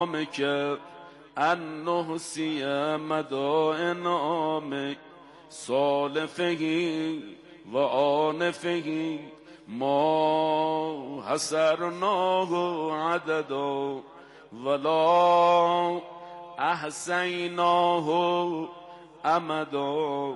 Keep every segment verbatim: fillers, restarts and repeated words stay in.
که ان نحسی مدائن نامک سالفهی و آنفهی ما حسرناه عددا ولا احصیناه امدا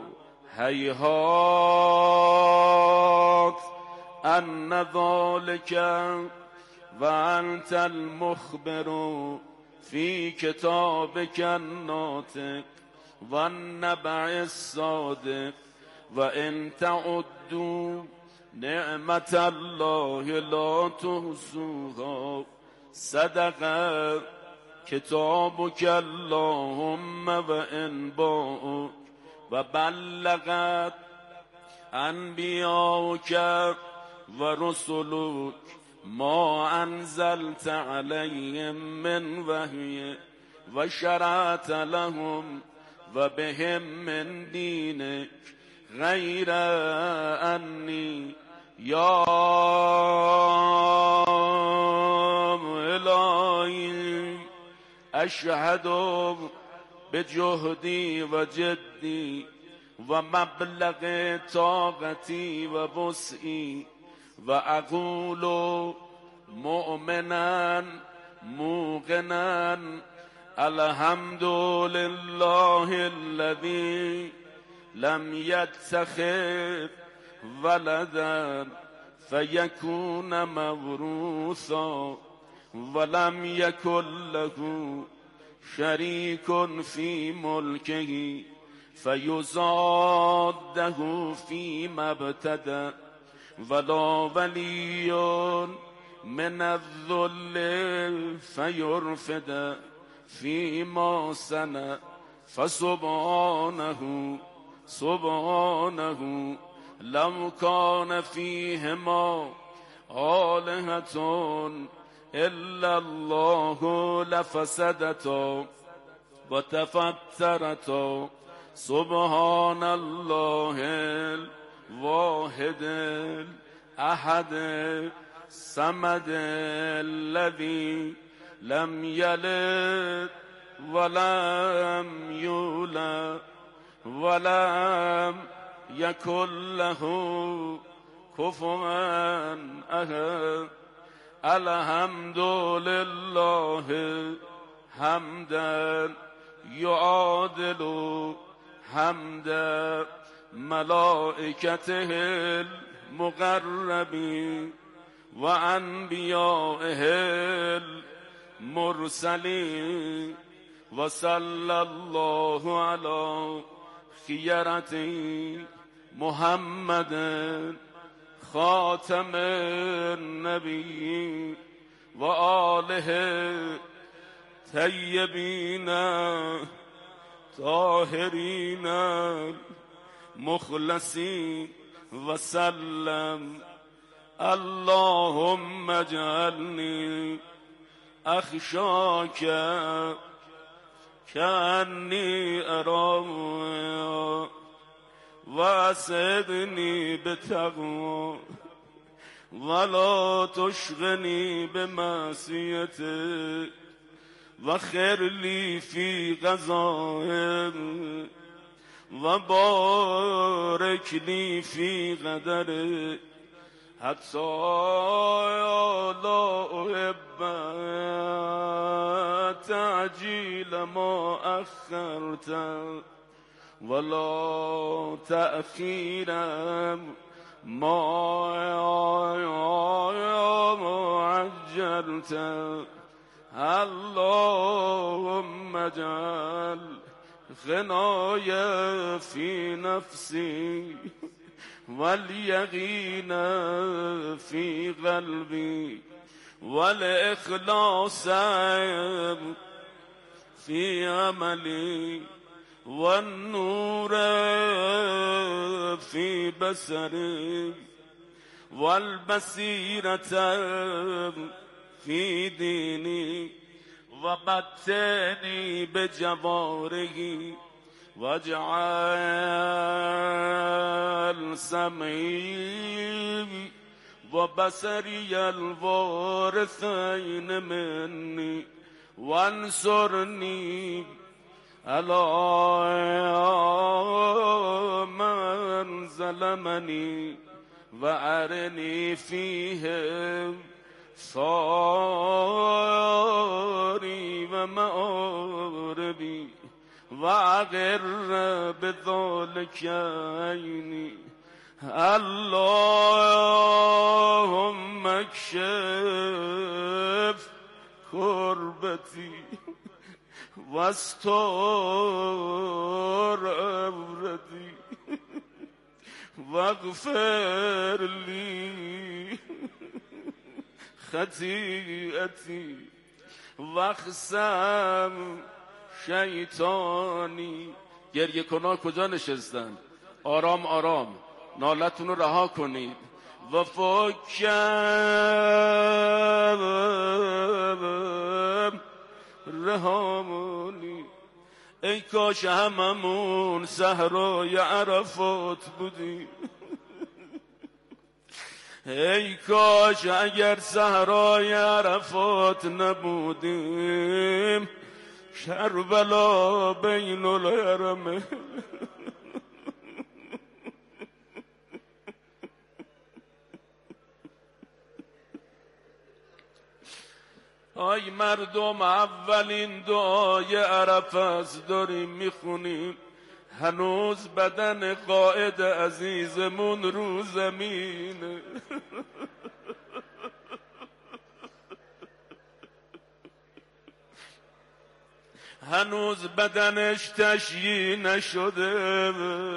هیهات ان ذلک و انت المخبر فی کتابک الناطق و النبع الصادق و ان تعدوا نعمت الله لا تحصوها صدق کتابک اللهم و انباؤک و بلغت انبیاؤک و رسلک ما انزلت علیهم من وحی و شرعت لهم و بهم من دینک غیر انی یا الهی اشهد بجهدی و جدی و مبلغ طاقتی و وسعی و اقول مؤمنا موقنا الحمد لله الذي لم يتخذ ولدا فيكون موروثا ولم يكن له شريك في ملكه فيزاده فيما ابتدأ ولا ولي من الذل فيرفد فيما سنى فسبحانه سبحانه لو كان فيهما آلهة إلا الله لفسدتا وتفترتا سبحان الله الواحد الأحد الصمد الذي لم يلد ولم يولد ولم يكن له كفوا أحد الحمد لله حمدا يعادل حمد ملائكته المقربين وأنبيائه المرسلين وصلى الله على خيرته محمد خاتم النبيين وآله طيبين طاهرين مخلصين وسلم اللهم اجعلني أخشاك كأني أراك واسعدني بتقوى ولا تشغني بمعصيتك وخير لي في غذائك وبارك لي في قدرك حتى لا أحب تعجيل ما أخرت ولا تأخيرا ما عجلت اللهم اجعل غناي في نفسي واليقين في قلبي والإخلاص في عملي والنور في بصري والبصيرة في ديني ومتعني بجباره واجعل سمعي وبصري الوارثين مني وانصرني على من ظلمني وأرني فيهم صاري ومآربي وأغر بذلك عيني اللهم اكشف كربتي واستر عورتي واغفر لي خطیئتی واخسم شیطانی. گریه کنان کجا نشستن؟ آرام آرام نالتون رو رها کنید. و فکم رهامونی، ای کاش هممون صحرای عرفات بودیم. ای کاش اگر صحرای عرفات نبودیم، کربلا بین الحرمین. آی مردم، اولین دعای عرفات داریم میخونیم، هنوز بدن قائد عزیزمون رو زمینه. هنوز بدنش تشییع نشده.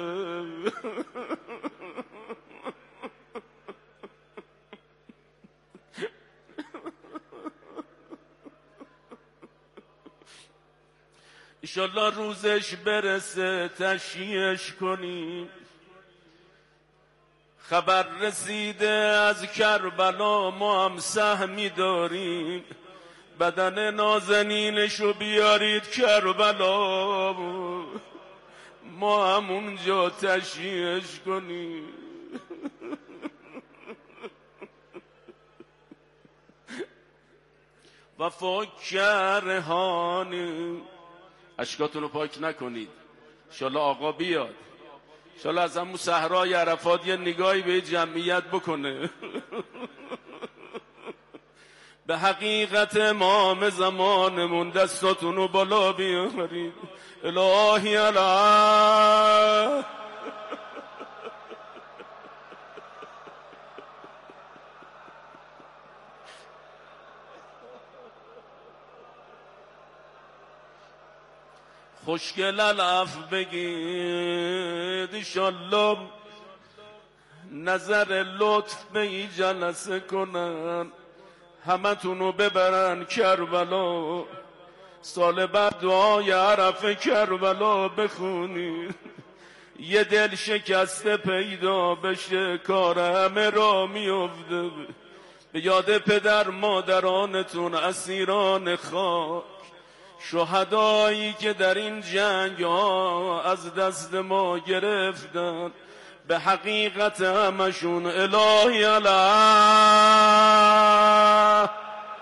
ایشالله روزش برسه تشییعش کنیم. خبر رسیده از کربلا، ما هم سهمی داریم. بدن نازنینشو بیارید کربلا، ما هم اونجا تشییعش کنیم. و فکرهانی، اشکاتون رو پاک نکنید. انشالله آقا بیاد، انشالله از همون صحرای عرفات یه نگاهی به جمعیت بکنه. به حقیقت امام زمانمون دستاتون رو بالا بیارید. الهی علی خوشگل العف بگید، ایشالله نظر لطف به این جلسه کنن، همه تونو ببرن کربلا. سال بعد دعای عرفه کربلا بخونید، یه دل شکسته پیدا بشه، کار همه را میفته. به یاد پدر مادرانتون، اسیران خاک، شهدایی که در این جنگ ها از دست ما گرفتن، به حقیقت همشون الهی علی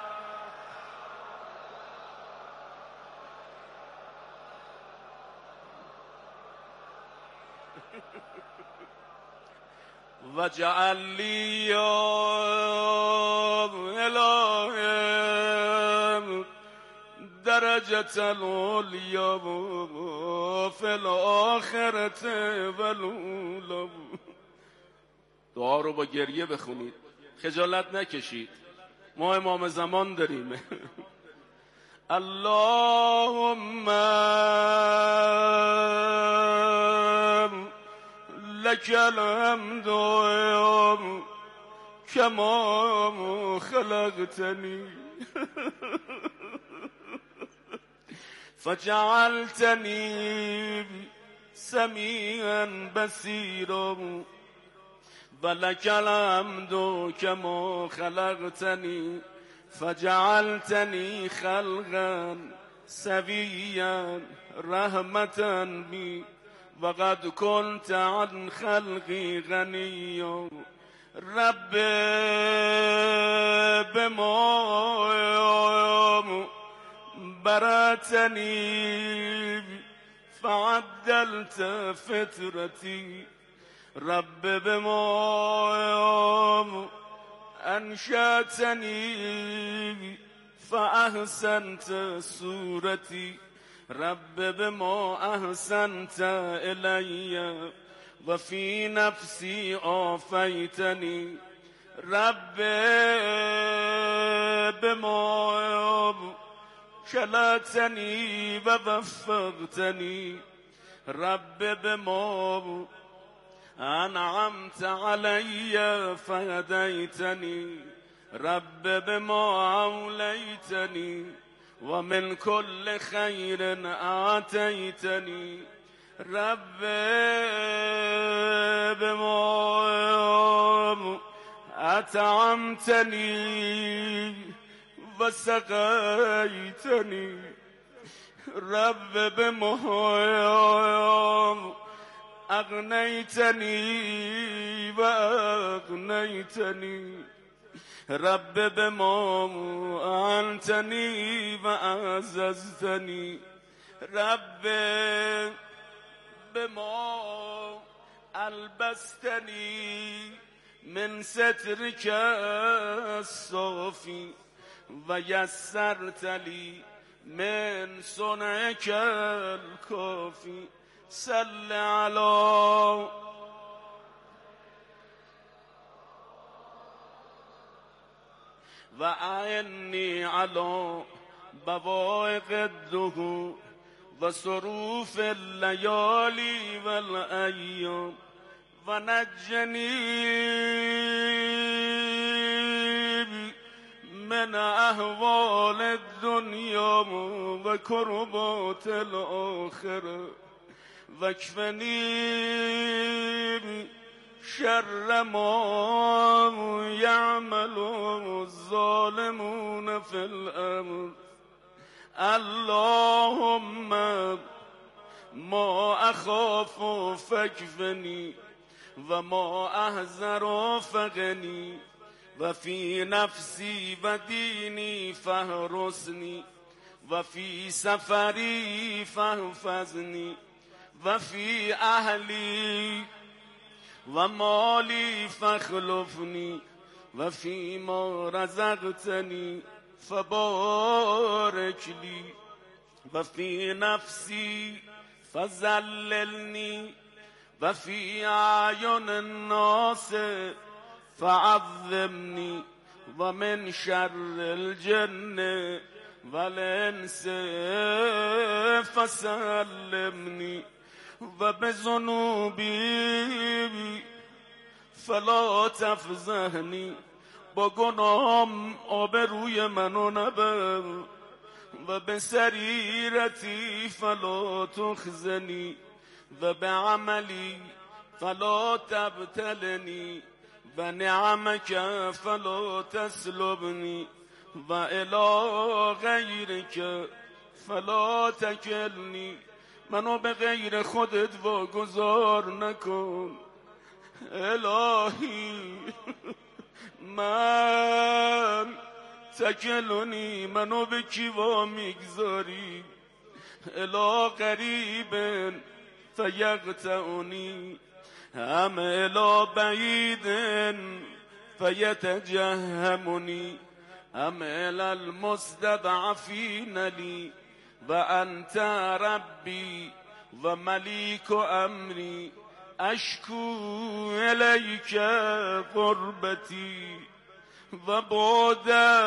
و جعل لی یا الهی درجة العلیا فی الاخرة والأولی. دعا رو با گریه بخونید، خجالت نکشید، ما امام زمان داریم. اللهم لك الحمد كما خلقتني فجعلتني سميعا بصيرا، ولك الحمد كما خلقتني فجعلتني خلقا سويا رحمة بي، وقد كنت عن خلقي غنيا. رب بما برأتني فعدلت فطرتي رب بما أنشأتني فأحسنت صورتي رب بما أحسنت إلي وفي نفسي آفيتني رب بما شلتني ووفقتني رب بما أنعمت علي فهديتني رب بما أوليتني ومن كل خير آتيتني رب بما أطعمتني وسقيتني رب بما أغنيتني وأغنيتني رب بما أعنتني وأعززتني رب بما ألبستني من سترك الصافي ويسرت لي من صنعك الكافي صل على وأعني على بوائق الدهور وصروف الليالي والأيام ونجني من أهوال الدنيا وكربات الآخرة واكفني شر ما يعمل الظالمون في الأرض اللهم ما أخاف فاكفني وما أحذر فغني وفي نفسي وديني فاحرسني وفي سفري فاحفظني وفي أهلي ومالي فاخلفني وفيما رزقتني فبارك لي وفي نفسي فذللني وفي أعين الناس فعظمني ومن شر الجن والإنس فسلمني وبذنوبي فلا تفضحنی با گناهم آبروی منو نبر و به سریرتی فلا تخزنی و به عملی فلا تبتلنی و نعمك فلا تسلبنی و الی غیرک فلا تکلنی منو به غیر خودت واگذار نکن الهی من تکلونی منو به کی وا میگذاری الی قریب فیقطعنی ام الی بعید فیتجهمنی ام الی المستضعفین لی و انت ربی و ملیک امری اشکو الیک قربتی و بعد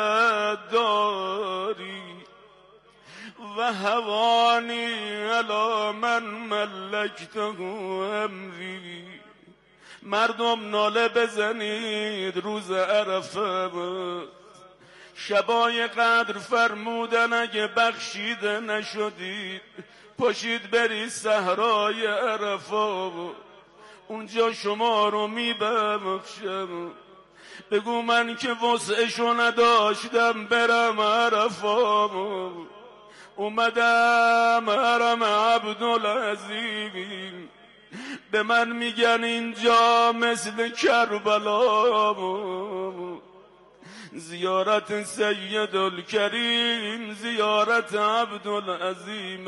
داری و هوانی علی من ملکته امری. مردم ناله بزنید روز عرفه شبای قدر فرمودن اگه بخشیده نشدید پاشید برید صحرای عرفه اونجا شما رو میبخشم. بگو من که وسعشو نداشتم برم عرفه اومدم حرم عبدالعظیم به من میگن اینجا مثل کربلا زیارت سید الکریم، زیارت عبدالعظیم.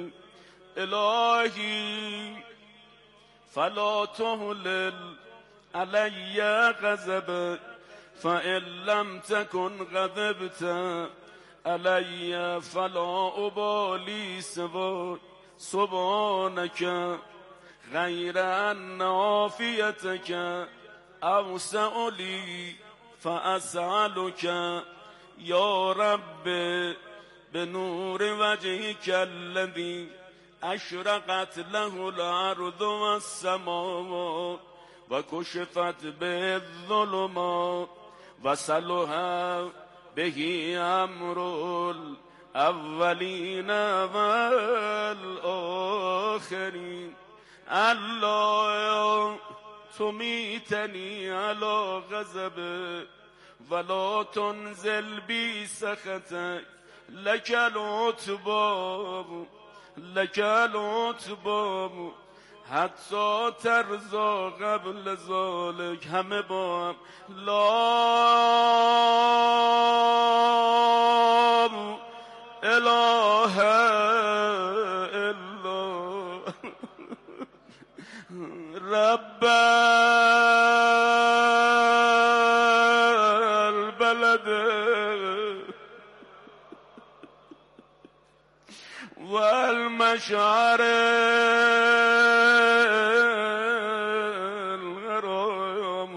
الهی فلا تهلل علی غضبک فإن لم تكن غضبت علی فلا ابالی سواک سبحانک غیر ان عافیتک اوسع لی فاسألک یا رب بنور وجهک الذی اشرقت له الارض والسماوات و کشفت به الظلمات و صلح به امر الاولین والآخرین. الله تمیتنی علی غضبک ولا تنزل بی سخطک لک العتبی لک العتبی حتی ترضا قبل ذلک. همه با هم لا اله الا رب البلد والمشعر الغرام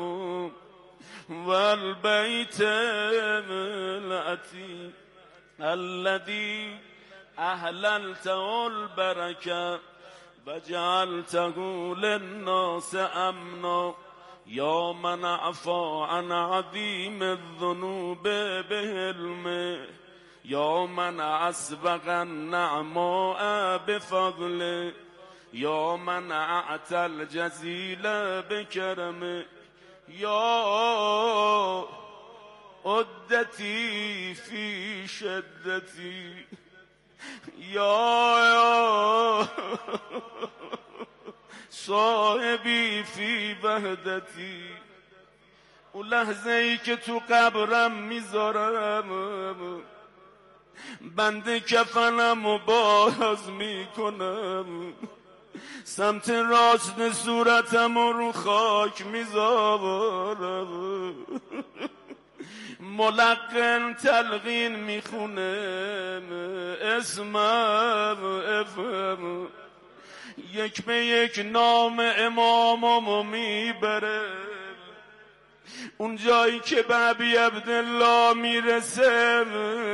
والبيت العتيق الذي أهللته البركة وجعلته للناس أمنا يا من عفا عن عظيم الذنوب بحلمه یا من اسبق النعماء بفضله یا من اعطى الجزیل بکرمه یا عدتی فی شدتی یا صاحبی فی وحدتی. اون لحظه ای که تو قبرم میذارم بنده کفنم و باز میکنم سمت راست صورتم و رو خاک میذارم ملقن تلقین میخونه اسمم افهم یک به یک نام اماممو میبره اون جایی که به ابی عبدالله میرسه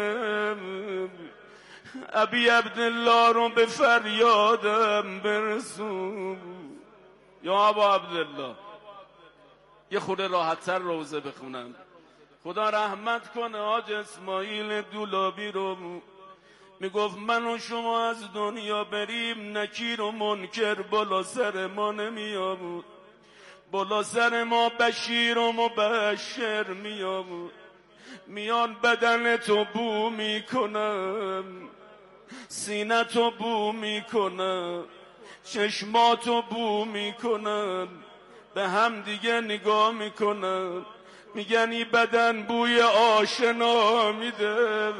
ابی عبدالله رو به فریادم برسون. یا ابا عبدالله یه خورده راحت‌تر روزه بخونم. خدا رحمت کنه حاج اسماعیل دولابی رو. میگفت من و شما از دنیا بریم نکیر و منکر بالا سر ما نمیامود، بالا سر ما بشیر و مبشر میامود. میان بدن تو بو میکنم، سینه تو بو میکنم، چشماتو بو میکنن، به هم دیگه نگاه میکنن، میگن این بدن بوی آشنا میده.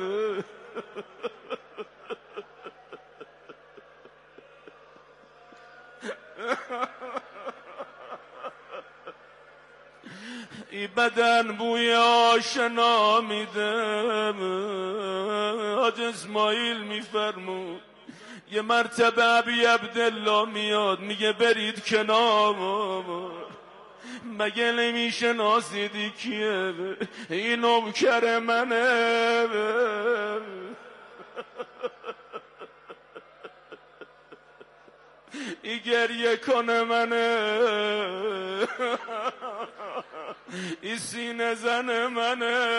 این بدن بوی آشنا میده. حاج اسماعیل میفرمود یه مرتبه ابی عبدالله میاد میگه برید کنار، مگه نمیشناسیدی کیه؟ این نوکر منه. ای گریه کنه منه، ای سینه زن منه.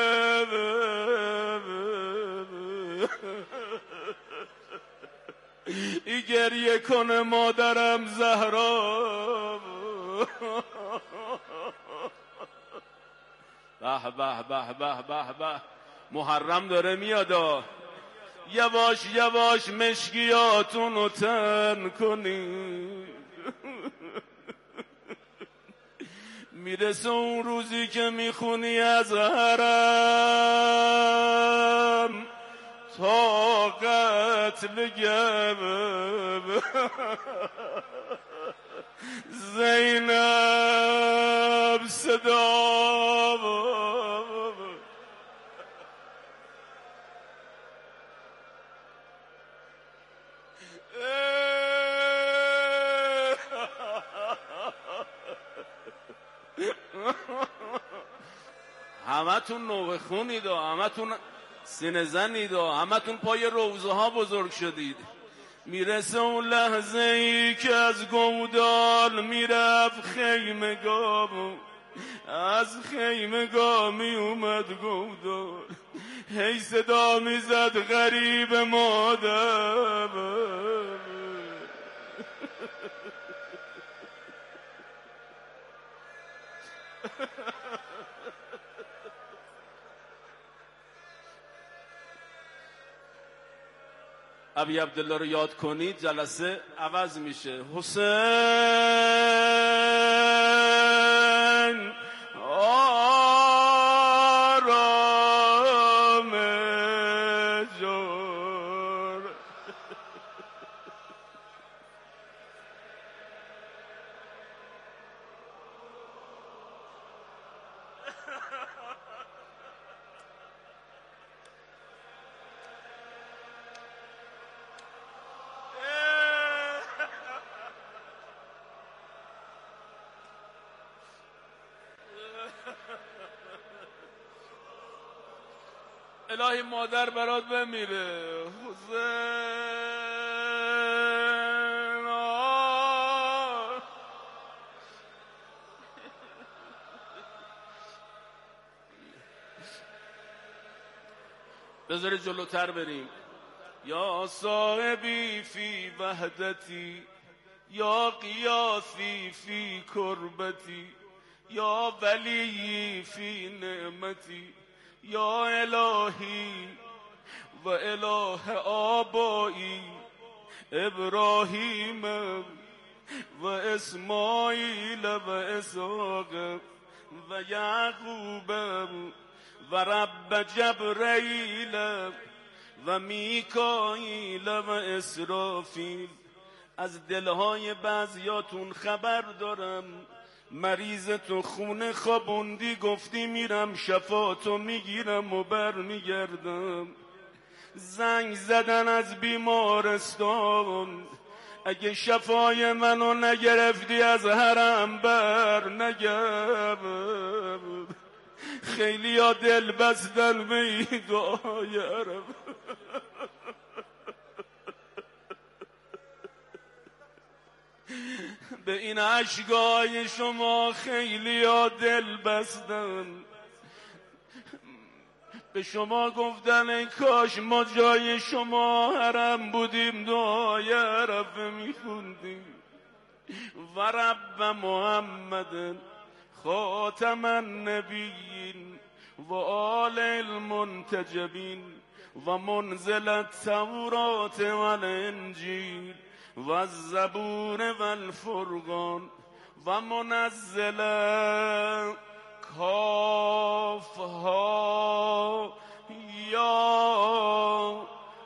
ای گریه کنه مادرم زهرا. به به به به به به، محرم داره میادا. یواش یواش مشکیاتونو تن کنی. میرسه اون روزی که میخونی از حرم تا قتل گبب زینب صدا همه تون نوه خونید و همه تون سینه زنید و همه تون پای روزه ها بزرگ شدید. میرسه اون لحظه ای که از گودال میرفت خیمگاه، از خیمگاه می اومد گودال، هی صدا میزد غریب مادر. ابی عبدالله رو یاد کنید جلسه عوض میشه. حسین آرام جور الهی مادر برات بمیره. حسین آه. بذارید جلوتر بریم. یا صاحبی فی وحدتی، یا قیاسی فی کربتی، یا ولی فی نعمتی، یا الهی و اله آبایی ابراهیم و اسماعیل و اسحاق و یعقوب و رب جبرائیل و میکائیل و اسرافیل. از دلهای بعضیاتون خبر دارم، مریض تو خونه خوابوندی، گفتی میرم شفاتو میگیرم و بر میگردم. زنگ زدن از بیمارستان، اگه شفای منو نگرفتی از حرم بر نگرد. خیلی ها دل بستن به این دعای عرب. به این عشقای شما خیلی ها دل بستن، به شما گفتن ای کاش ما جای شما حرم بودیم، دعای عرب میخوندیم. و رب محمد خاتم النبیین و آل المنتجبین و منزل التورات و الانجیل و الزبور و الفرقان و منزل کاف ها یا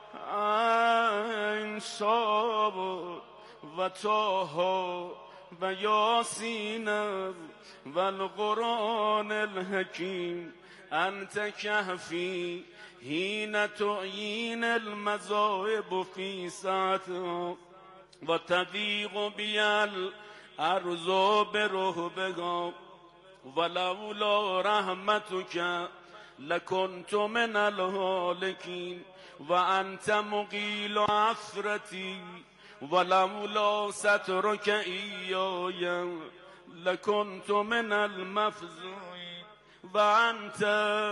عین صاد و طه و یاسین و القرآن الحکیم. انت کهفی حین تعیین المذاهب فی ساعتها و تضیق بی الارض برهبها ولولا رحمتک لکنت من الهالکین و انت مقیل عثرتی ولولا سترک ایای لکنت من المفزوعین و انت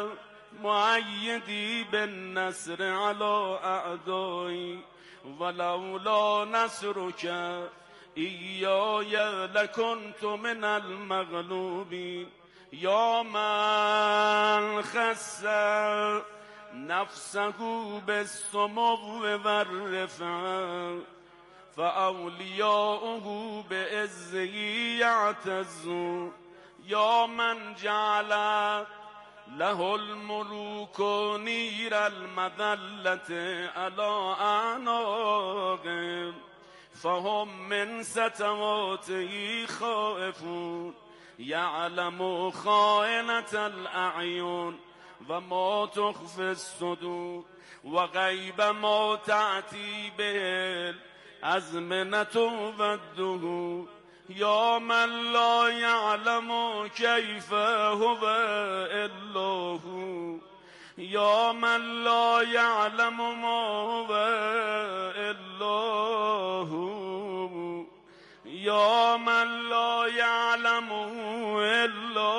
معیدی بالنصر علی اعدایی ولولا نصرک ایای لکنت من المغلوبین. یا من خص نفسه بالسمو والرفعه فاولیاؤه بعزه یعتزون یا من جعل له الملوك نیر المذلة على اعناقهم فهم من ستواته خائفون یعلم خائنة الاعین و ما تخفی الصدور و غیب ما تأتی به الازمنة و الدهور یا من لا یعلم کیف هو الا هو یا من لا یعلم ما هو الا هو یا من لا یعلم الا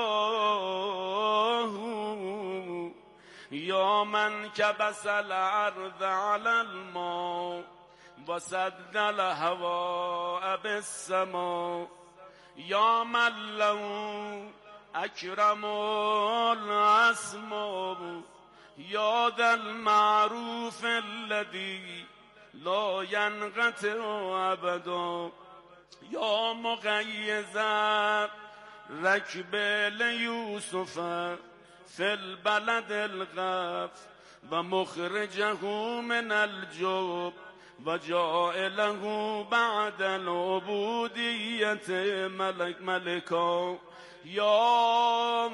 هو یا من کبس الارض علی الماء و سد الهواء بالسماء یا من له اکرم الاسماء یا ذا المعروف الذی لا ینقطع ابدا یا مقیض رکب لیوسف فی البلد الغف و مخرجه من الجب و جائله بعد العبودیت ملک ملکا یا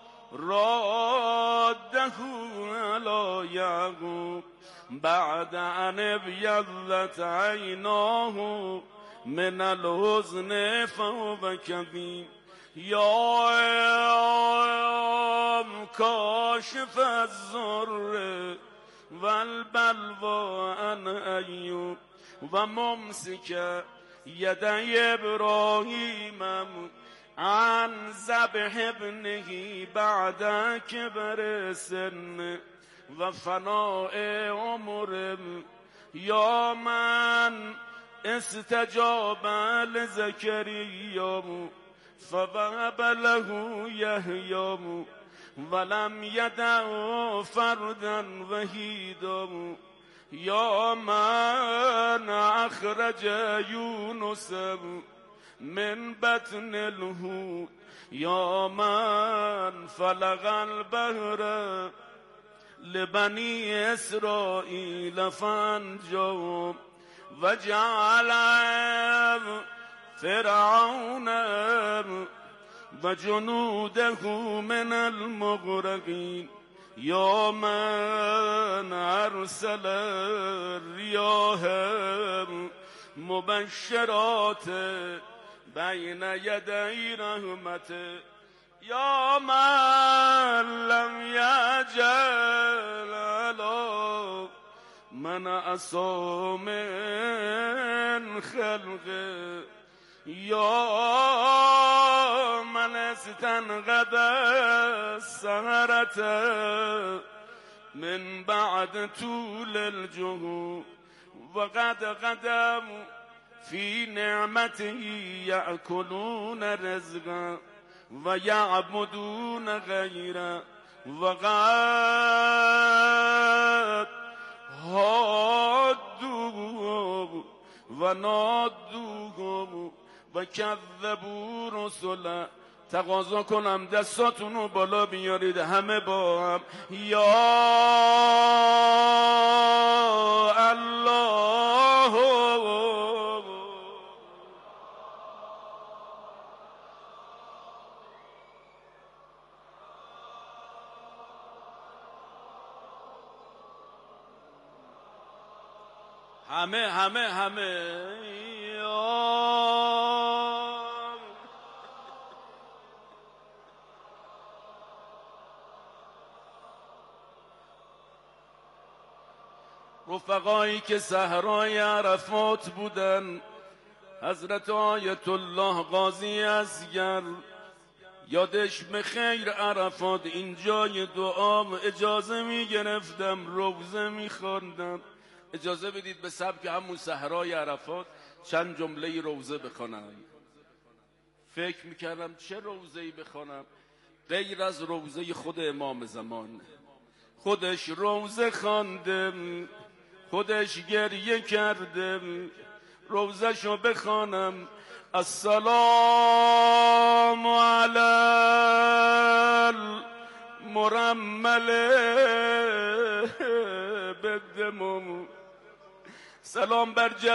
راده علی یعقوب بعد ان ابیضت عیناه من الحزن فهو کظیم یا کاشف الضر والبلوى عن ایوب و ممسک یدی ابراهیم عن ذبح ابنه بعد کبر سن و فناء عمر یا من استجاب لزکریا فوهب له یحیی ولم یدع فردا وحیدا یا من اخرج یونس من بطن الحوت یا من فلق البحر لبنی اسرائیل فانجاهم و جعل فرعون و جنوده من المغرقین یا من ارسل الریاح مبشرات بین یدی رحمت یا من لم یجل علی من عصا من خلقه یا من استنقذ السهرة من بعد طول الجهود وقد قدم في نعمته يأكلون رزقا ويعبدون غيره وقد هادوه ونادوه و کذبوا رسلا. تقاضا کنم دستاتون رو بالا بیارید همه با هم. یا الله همه همه همه رفقایی که صحرای عرفات بودن، حضرت آیت الله قاضی اصغر یادش بخیر عرفات اینجای دعام اجازه می گرفتم روزه می خوندم. اجازه بدید به سبک همون صحرای عرفات چند جمله روزه بخونم. فکر میکردم چه روزه‌ای بخونم غیر از روزه خود امام زمان. خودش روزه خوانده، خودش گریه کرده، روزه‌شو بخوانم السلام علی المرمل بدمم. سلام بر